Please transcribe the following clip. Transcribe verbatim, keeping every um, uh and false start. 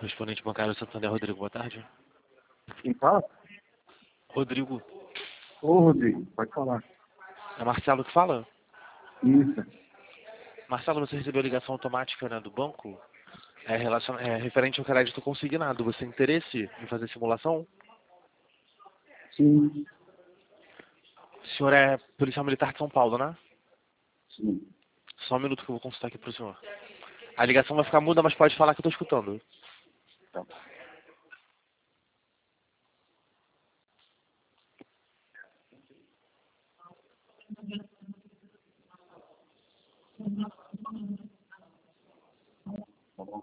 Correspondente bancário Santander, Rodrigo, boa tarde. Quem fala? Rodrigo, Ô, Rodrigo, pode falar. é Marcelo que fala? Isso. Marcelo, você recebeu a ligação automática, né, do banco? É, relacion... é referente ao crédito consignado. Você tem interesse em fazer simulação? Sim, O senhor é policial militar de São Paulo, né? sim. Só um minuto que eu vou consultar aqui pro senhor. A ligação vai ficar muda, mas pode falar que eu tô escutando. Tá. Tá bom.